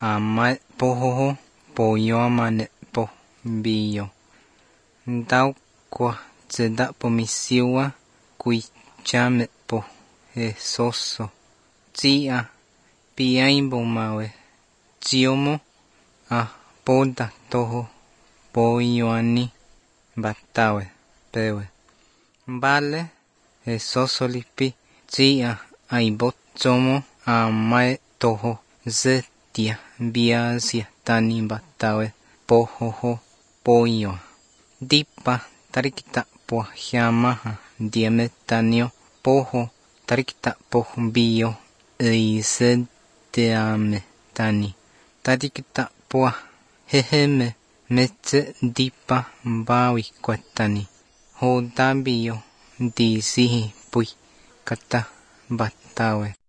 ama pohoho poyo amane po bio. Ndau kwa tseda po misiwa kui chame po soso. Tia piaimbo mawe. Chiomo a poda toho poyoani batawe pewe. Vale soso lipi tia aibotsomo amae toho zetia biasia tani batawe pohoho poyo. Dipa tarikita po hiamaha diemetanio poho tarikita po bio eiseteame tani. Tarikita po heheme metse dipa bawi kwatani. Hodabio disihi pui kata batawe.